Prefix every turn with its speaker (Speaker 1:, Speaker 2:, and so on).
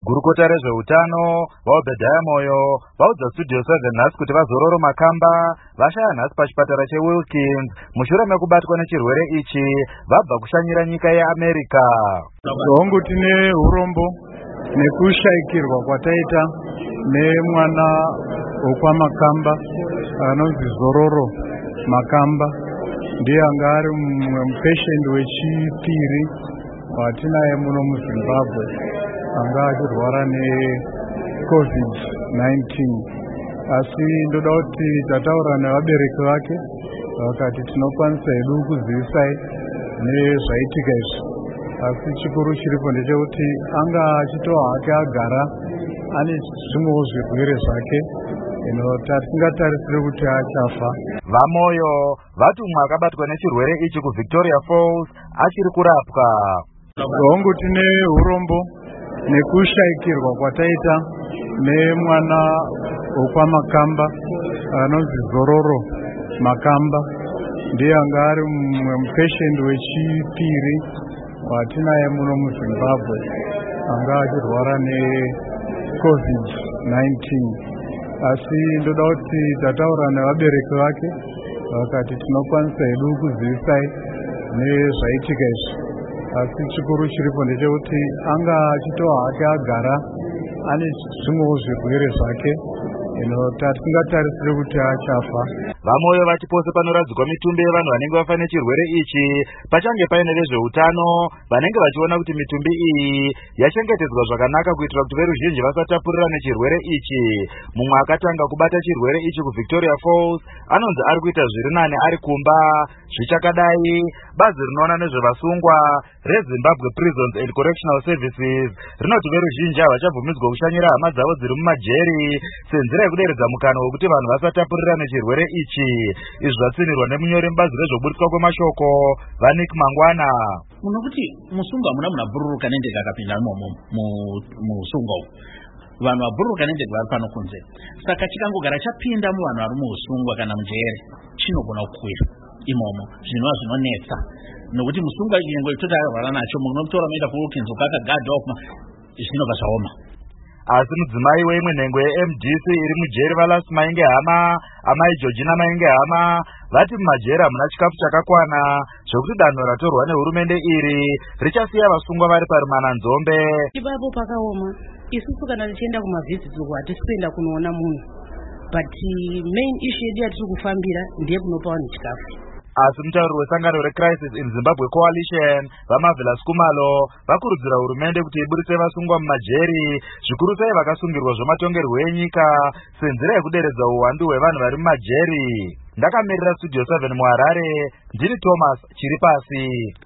Speaker 1: Gurukota rezveutano vaObhedhaya Moyo vaudza Studio 7 nhasi kuti vazororo Makamba vashaya nhasi pachipatara cheWilkins mushure mekubatwa nechirwere ichi vabva kushanyira nyika yeAmerica.
Speaker 2: Hongu tine urombo nekushayikirwa kwataita nemwana wokwaMakamba anonzi Zororo Makamba. Ndiye anga ari mupatient wechipiri watinaye muno muZimbabwe anga achirwara neCovid-19. Asi ndoda kuti tataura nevabereki vake vakati tinokwanisa hedu kuzivisai nezvaitika izvi. Asi chikuru chiripo ndechekuti anga achitoa hake agara ane zvimwewo zvirwere zvake tisingatarisiri kuti achafa.
Speaker 1: VaMoyo vati umwe akabatwa nechirwere ichi kuVictoria Falls achiri kurapwa.
Speaker 2: Hongu tine urombo nekushayikirwa kwataita nemwana wokwaMakamba anonzi Zororo Makamba. Ndiye anga ari mupatient wechipiri watinaye muno muZimbabwe anga achirwara neCovid-19. Asi ndoda kuti tataura nevabereki vake vakati tinokwanisa hedu kuzivisai nezvaitika izvi. Asi chikuru chiripo ndechekuti anga achitoa hake agara ane zvimwewo zvirwere zvake tisingatarisiri kuti achafa.
Speaker 1: VaMoyo vati pose panoradzikwa mitumbi yevanhu vanenge vafa nechirwere ichi pachange paine vezveutano vanenge vachiona kuti mitumbi iyi yachengetedzwa zvakanaka kuitira kuti veruzhinji vasatapurira nechirwere ichi. Mumwe akatanga kubata chirwere ichi kuVictoria Falls anonzi ari kuita zviri nani ari kumba. Zvichakadai, bazi rinoona nezvevasungwa reZimbabwe Prisons and Correctional Services rinoti veruzhinji havachabvumidzwa kushanyira hama dzavo dziri mumajeri senzira yekuderedza mukana wekuti vanhu vasatapurira nechirwere ichi. Izvi zvatsinirwa nemunyori mubazi rezvoburitswa kwemashoko vaNick Mangwana.
Speaker 3: Munokuti musungwa muna bhururuka nendege akapinda musungwa umu. Vanhu vabhururuka nendege vari pano kunze. Saka chikangogara chapinda muvanhu vari muusungwa kana mujeri chinogona kukwira imomo zvinova zvinonetsa. Nokuti musungwa nyengo itoti arwara nacho munotora maenda kuWilkins ukakagadha kuma zvinobva zvaoma.
Speaker 1: Asi mudzimai weimwe nhengo yeMDC iri mujeri vaLasi Mainge Hama, amai Georgina Mainge Hama vati mumajeri hamuna chikafu chakakwana zvokuti danho ratorwa nehurumende iri richasiya vasungwa vari parimananzombe.
Speaker 4: Ipapo pakaoma. Isusu kana tichienda kumavhiziti uko hatisi kuenda kunoona munhu. But main issue yedu yatiri kufambira ndiye kunopa vanhu chikafu.
Speaker 1: Asi mutauriri wesangano reCrisis in Zimbabwe Coalition vaMarvelous Kumalo vakurudzira hurumende kuti iburitse vasungwa mumajeri zvikuru sei vakasungirwa zvematongerwo enyika senzira yekuderedza uwandu hwevanhu vari mumajeri. Ndakamirira Studio 7 muHarare, ndini Thomas Chiripasi.